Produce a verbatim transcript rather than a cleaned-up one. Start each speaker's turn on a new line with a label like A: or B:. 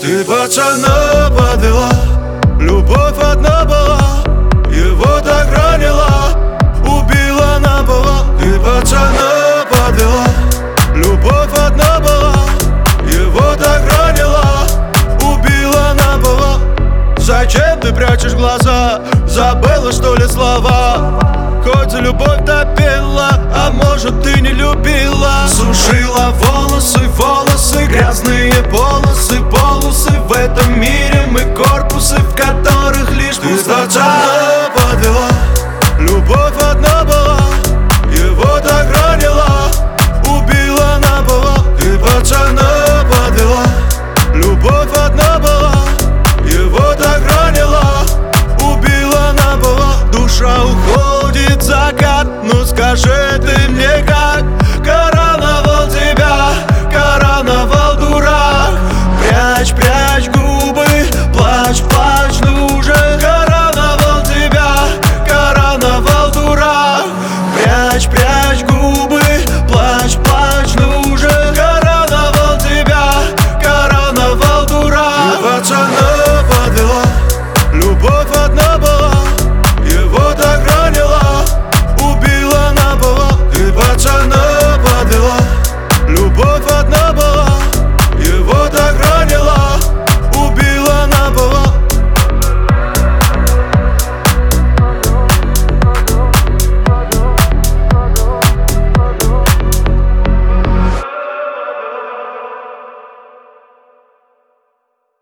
A: Ты пацана подвела, любовь одна была, его так ранила, убила наповал. Ты пацана подвела, любовь одна была, его так ранила, убила наповал. Зачем ты прячешь глаза? Забыла, что ли, слова? Хоть за любовь допела, а может, ты не любила. Сушила волосы, волосы, грязные полосы, полосы. В этом мире мы корпусы, в которых лишь пустота. Ты пацана подвела, любовь одна была, его так ранила, убила наповал. Ты пацана подвела, любовь одна была, его так ранила, убила наповал. Душа уходит в закат, ну скажи ты мне как короновал тебя, короновал дурак. Прячь, прячь губы, плачь, плачь, ну же. Короновал тебя, короновал дурак. Прячь, прячь губы, плачь, плачь, ну же. Короновал тебя, короновал дурак. Ты пацана подвела, любовь одна была,